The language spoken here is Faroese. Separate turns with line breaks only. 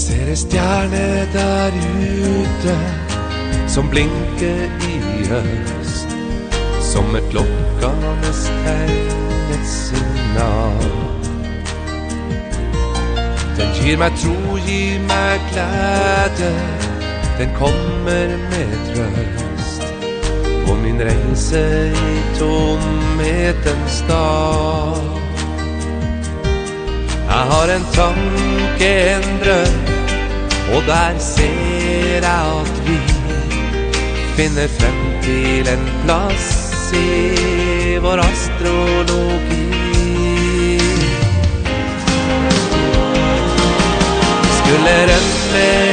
Ser stjerne der ute som blinker i øst, som et lokkende tegn, et signal. Den gir meg tro, gir meg glede, den kommer med trøst på min reise i tomhetens dal. Jeg har en tanke, en drøm, og der ser jeg at vi finner frem til en plass i vår astrologi. Skulle rømme